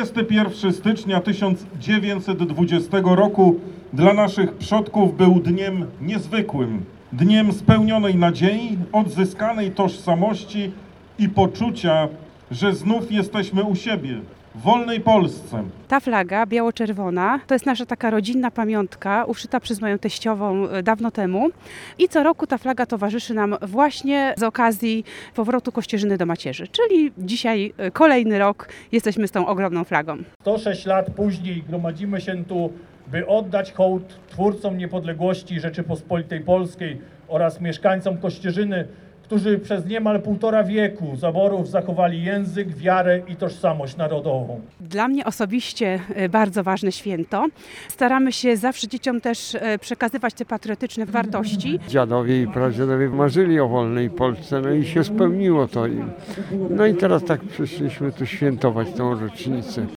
21 stycznia 1920 roku dla naszych przodków był dniem niezwykłym, dniem spełnionej nadziei, odzyskanej tożsamości i poczucia, że znów jesteśmy u siebie, w wolnej Polsce. Ta flaga biało-czerwona to jest nasza taka rodzinna pamiątka, uszyta przez moją teściową dawno temu. I co roku ta flaga towarzyszy nam właśnie z okazji powrotu Kościerzyny do macierzy. Czyli dzisiaj kolejny rok jesteśmy z tą ogromną flagą. 106 lat później gromadzimy się tu, by oddać hołd twórcom niepodległości Rzeczypospolitej Polskiej oraz mieszkańcom Kościerzyny, którzy przez niemal 1,5 wieku zaborów zachowali język, wiarę i tożsamość narodową. Dla mnie osobiście bardzo ważne święto. Staramy się zawsze dzieciom też przekazywać te patriotyczne wartości. Dziadowie i pradziadowie marzyli o wolnej Polsce, no i się spełniło to im. No i teraz tak przyszliśmy tu świętować tą rocznicę.